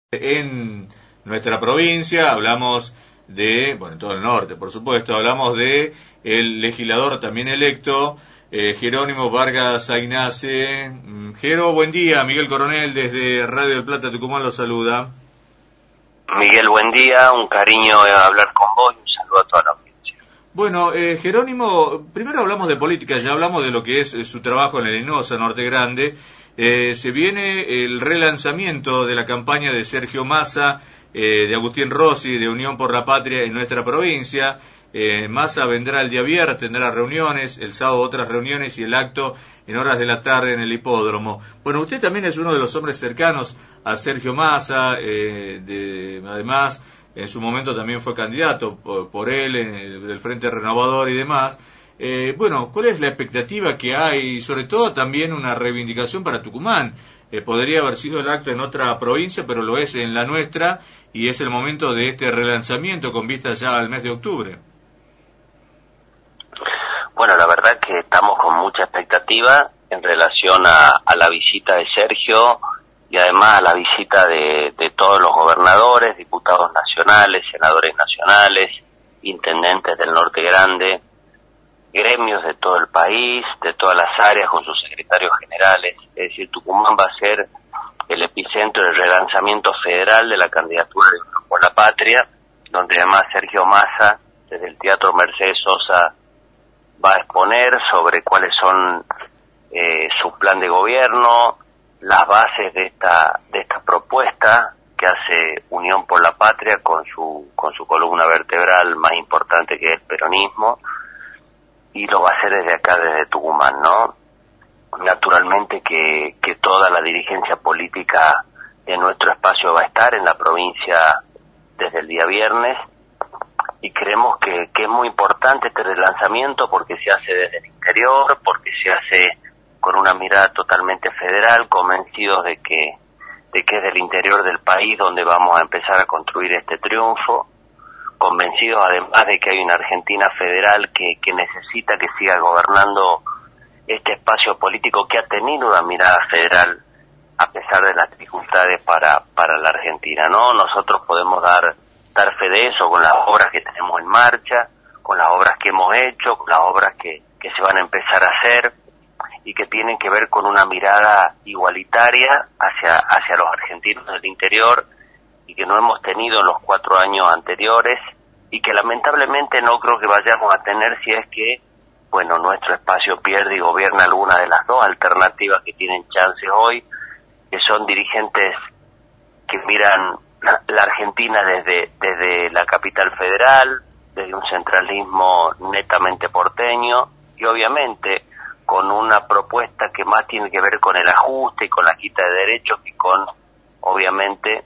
En nuestra provincia hablamos de, bueno, en todo el norte, por supuesto, hablamos de el legislador también electo, Jerónimo Vargas Aynace. Jero, buen día. Miguel Coronel desde Radio del Plata, Tucumán, lo saluda. Miguel, buen día, un cariño hablar con vos y un saludo a toda la audiencia. Bueno, Jerónimo, primero hablamos de política, ya hablamos de lo que es su trabajo en el ENOSA, Norte Grande. Se viene el relanzamiento de la campaña de Sergio Massa, de Agustín Rossi, de Unión por la Patria en nuestra provincia. Massa vendrá el día viernes, tendrá reuniones, el sábado otras reuniones y el acto en horas de la tarde en el hipódromo. Bueno, usted también es uno de los hombres cercanos a Sergio Massa, además en su momento también fue candidato por él, del Frente Renovador y demás. Bueno, ¿cuál es la expectativa que hay y sobre todo también una reivindicación para Tucumán? Podría haber sido el acto en otra provincia, pero lo es en la nuestra y es el momento de este relanzamiento con vistas ya al mes de octubre. Bueno, la verdad que estamos con mucha expectativa en relación a la visita de Sergio y además a la visita de todos los gobernadores, diputados nacionales, senadores nacionales, intendentes del Norte Grande, gremios de todo el país, de todas las áreas con sus secretarios generales. Es decir, Tucumán va a ser el epicentro del relanzamiento federal de la candidatura de Unión por la Patria, donde además Sergio Massa, desde el Teatro Mercedes Sosa, va a exponer sobre cuáles son su plan de gobierno, las bases de esta propuesta que hace Unión por la Patria con su columna vertebral más importante, que es el peronismo, y lo va a hacer desde acá, desde Tucumán, ¿no? Naturalmente que toda la dirigencia política de nuestro espacio va a estar en la provincia desde el día viernes, y creemos que es muy importante este relanzamiento porque se hace desde el interior, porque se hace con una mirada totalmente federal, convencidos de que es del interior del país donde vamos a empezar a construir este triunfo, convencidos además de que hay una Argentina federal que necesita que siga gobernando este espacio político que ha tenido una mirada federal a pesar de las dificultades para la Argentina, ¿no? Nosotros podemos dar fe de eso con las obras que tenemos en marcha, con las obras que hemos hecho, con las obras que se van a empezar a hacer y que tienen que ver con una mirada igualitaria hacia los argentinos del interior y que no hemos tenido en los 4 años anteriores y que lamentablemente no creo que vayamos a tener si es que, bueno, nuestro espacio pierde y gobierna alguna de las dos alternativas que tienen chances hoy, que son dirigentes que miran la Argentina desde la capital federal, desde un centralismo netamente porteño y obviamente con una propuesta que más tiene que ver con el ajuste y con la quita de derechos que con, obviamente,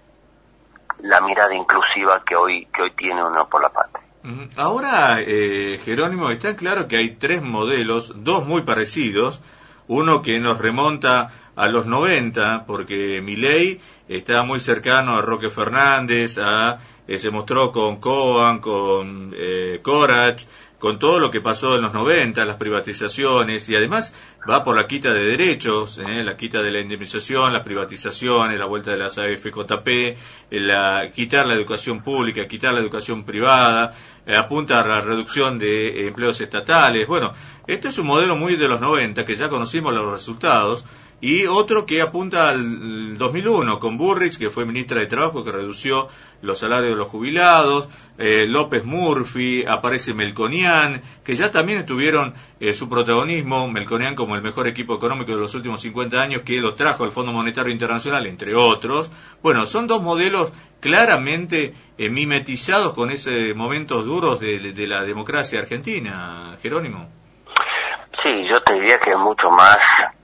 la mirada inclusiva que hoy tiene Unión por la Patria. Ahora, Jerónimo, está claro que hay 3 modelos, 2 muy parecidos. Uno que nos remonta a los 90, porque Milei está muy cercano a Roque Fernández, se mostró con Coan, con Corach, con todo lo que pasó en los 90, las privatizaciones, y además va por la quita de derechos, la quita de la indemnización, las privatizaciones, la vuelta de las AFJP, quitar la educación pública, quitar la educación privada, apunta a la reducción de empleos estatales. Bueno, esto es un modelo muy de los 90, que ya conocimos los resultados, y otro que apunta al 2001, con Bullrich, que fue ministra de Trabajo, que redució los salarios de los jubilados, López Murphy, aparece Melconian, que ya también tuvieron su protagonismo, Melconian como el mejor equipo económico de los últimos 50 años, que los trajo al Fondo Monetario Internacional, entre otros. Bueno, son 2 modelos claramente mimetizados con esos momentos duros de la democracia argentina, Jerónimo. Sí, yo te diría que es mucho más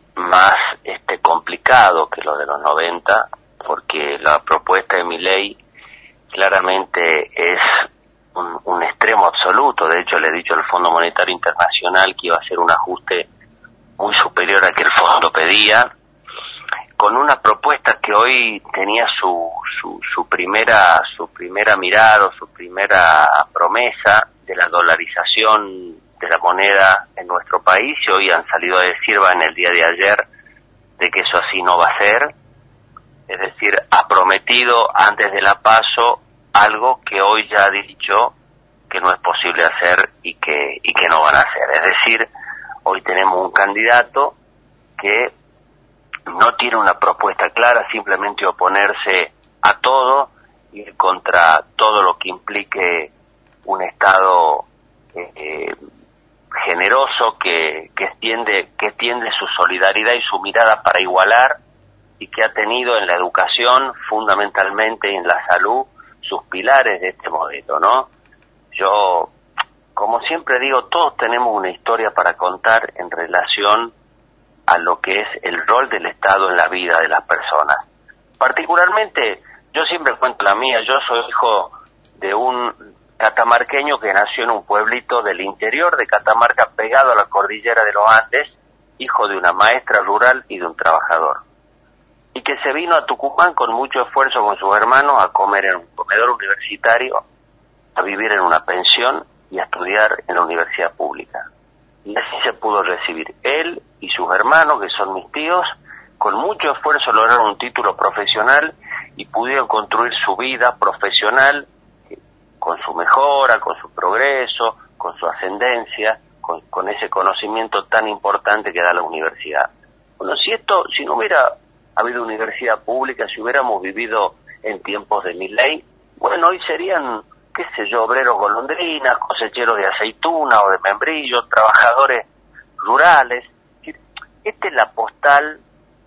complicado que lo de los 90, porque la propuesta de Milei claramente es un extremo absoluto. De hecho, le he dicho al Fondo Monetario Internacional que iba a hacer un ajuste muy superior a que el fondo pedía, con una propuesta que hoy tenía su primera mirada o su primera promesa de la dolarización de la moneda en nuestro país, y hoy han salido a decir, en el día de ayer, de que eso así no va a ser, Es decir, ha prometido antes de la PASO algo que hoy ya ha dicho que no es posible hacer y que no van a hacer. Es decir, hoy tenemos un candidato que no tiene una propuesta clara, simplemente oponerse a todo, ir contra todo lo que implique un Estado generoso que extiende su solidaridad y su mirada para igualar, y que ha tenido en la educación fundamentalmente y en la salud sus pilares de este modelo, ¿no? Yo, como siempre digo, todos tenemos una historia para contar en relación a lo que es el rol del Estado en la vida de las personas. Particularmente, yo siempre cuento la mía. Yo soy hijo de un catamarqueño que nació en un pueblito del interior de Catamarca, pegado a la cordillera de los Andes, hijo de una maestra rural y de un trabajador, y que se vino a Tucumán con mucho esfuerzo con sus hermanos a comer en un comedor universitario, a vivir en una pensión y a estudiar en la universidad pública. Y así se pudo recibir. Él y sus hermanos, que son mis tíos, con mucho esfuerzo lograron un título profesional y pudieron construir su vida profesional con su mejora, con su progreso, con su ascendencia, con ese conocimiento tan importante que da la universidad. Bueno, si no hubiera habido universidad pública, si hubiéramos vivido en tiempos de Milei, bueno, hoy serían, qué sé yo, obreros golondrinas, cosecheros de aceituna o de membrillo, trabajadores rurales. Esta es la postal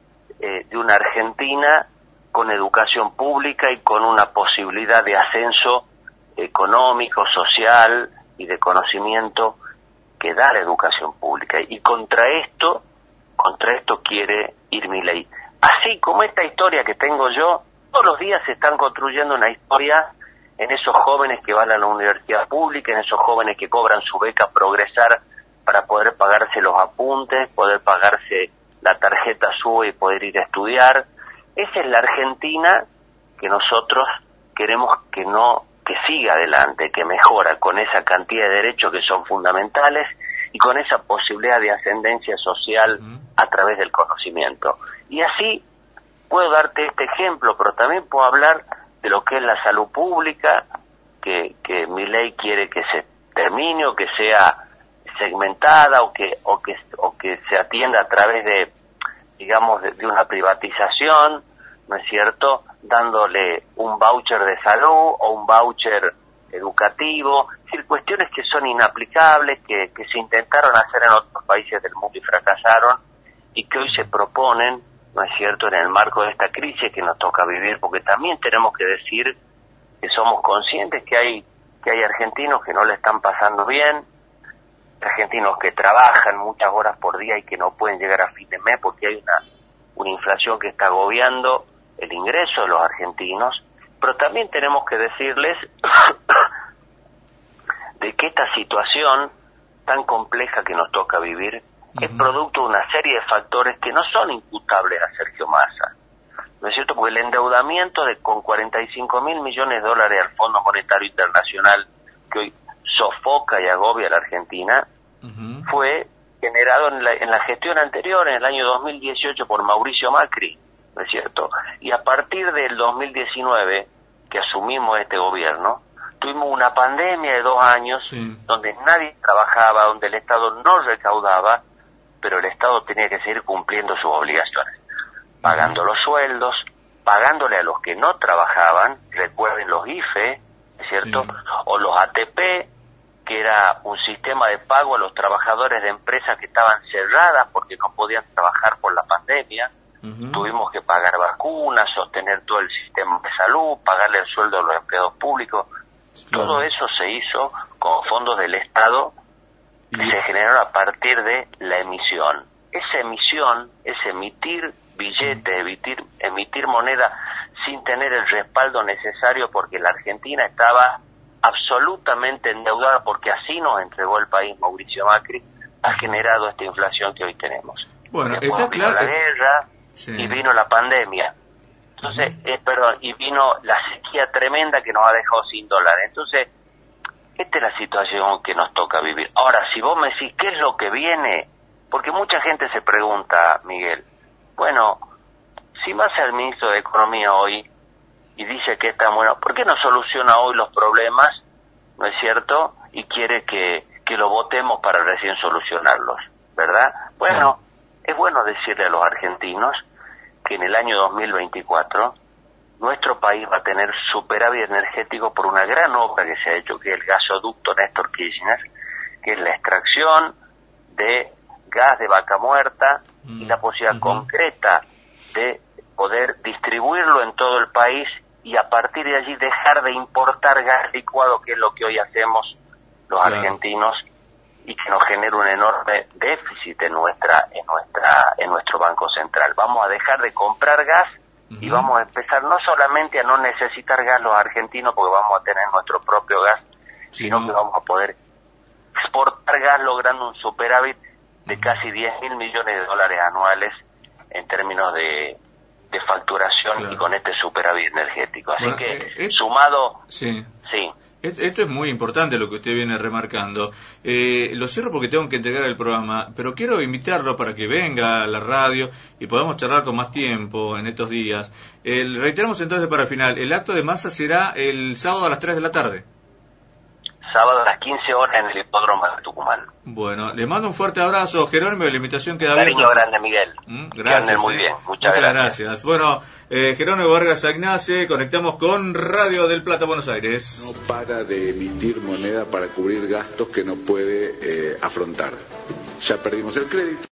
de una Argentina con educación pública y con una posibilidad de ascenso económico, social y de conocimiento que da la educación pública. Y contra esto quiere ir Milei. Así como esta historia que tengo yo, todos los días se están construyendo una historia en esos jóvenes que van a la universidad pública, en esos jóvenes que cobran su beca Progresar para poder pagarse los apuntes, poder pagarse la tarjeta SUBE y poder ir a estudiar. Esa es la Argentina que nosotros queremos que siga adelante, que mejora con esa cantidad de derechos que son fundamentales y con esa posibilidad de ascendencia social a través del conocimiento. Y así puedo darte este ejemplo, pero también puedo hablar de lo que es la salud pública, que Milei quiere que se termine o que sea segmentada o que se atienda a través de, digamos, de una privatización, ¿no es cierto?, dándole un voucher de salud o un voucher educativo, es decir, cuestiones que son inaplicables, que se intentaron hacer en otros países del mundo y fracasaron, y que hoy se proponen, ¿no es cierto?, en el marco de esta crisis que nos toca vivir, porque también tenemos que decir que somos conscientes que hay argentinos que no le están pasando bien, argentinos que trabajan muchas horas por día y que no pueden llegar a fin de mes porque hay una inflación que está agobiando el ingreso de los argentinos, pero también tenemos que decirles de que esta situación tan compleja que nos toca vivir es producto de una serie de factores que no son imputables a Sergio Massa, ¿no es cierto? Porque el endeudamiento con 45 mil millones de dólares al Fondo Monetario Internacional, que hoy sofoca y agobia a la Argentina, fue generado en la gestión anterior, en el año 2018, por Mauricio Macri, ¿no es cierto? Y a partir del 2019, que asumimos este gobierno, tuvimos una pandemia de 2 años, donde nadie trabajaba, donde el Estado no recaudaba, pero el Estado tenía que seguir cumpliendo sus obligaciones, pagando los sueldos, pagándole a los que no trabajaban, recuerden los IFE, ¿es cierto?, o los ATP, que era un sistema de pago a los trabajadores de empresas que estaban cerradas porque no podían trabajar por la pandemia. Tuvimos que pagar vacunas, sostener todo el sistema de salud, pagarle el sueldo a los empleados públicos. Todo eso se hizo con fondos del Estado que se generaron a partir de la emisión. Esa emisión es emitir billetes, emitir moneda sin tener el respaldo necesario, porque la Argentina estaba absolutamente endeudada, porque así nos entregó el país Mauricio Macri, ha generado esta inflación que hoy tenemos. Bueno, después está claro. La guerra y vino la pandemia. Entonces, y vino la sequía tremenda que nos ha dejado sin dólares. Entonces, esta es la situación que nos toca vivir. Ahora, si vos me decís, ¿qué es lo que viene? Porque mucha gente se pregunta, Miguel, bueno, si va a ser ministro de Economía hoy y dice que está bueno, ¿por qué no soluciona hoy los problemas, no es cierto? Y quiere que lo votemos para recién solucionarlos, ¿verdad? Bueno, sí. Es bueno decirle a los argentinos que en el año 2024 nuestro país va a tener superávit energético por una gran obra que se ha hecho, que es el gasoducto Néstor Kirchner, que es la extracción de gas de vaca muerta y la posibilidad concreta de poder distribuirlo en todo el país y a partir de allí dejar de importar gas licuado, que es lo que hoy hacemos los argentinos, y que nos genera un enorme déficit en nuestro Banco Central. Vamos a dejar de comprar gas y vamos a empezar no solamente a no necesitar gas los argentinos, porque vamos a tener nuestro propio gas, sino que vamos a poder exportar gas logrando un superávit de casi 10.000 millones de dólares anuales en términos de facturación y con este superávit energético. Así que sumado... Sí. Esto es muy importante lo que usted viene remarcando. Lo cierro porque tengo que entregar el programa, pero quiero invitarlo para que venga a la radio y podamos charlar con más tiempo en estos días. Reiteramos entonces para el final, el acto de masa será el sábado a las 3 de la tarde. Sábado a las 15 horas en el hipódromo de Tucumán. Bueno, le mando un fuerte abrazo, Jerónimo, la invitación queda abierta. Cariño grande, Miguel. Gracias. Muy bien, muchas gracias. Bueno, Jerónimo Vargas Agnace, conectamos con Radio del Plata, Buenos Aires. No para de emitir moneda para cubrir gastos que no puede afrontar. Ya perdimos el crédito.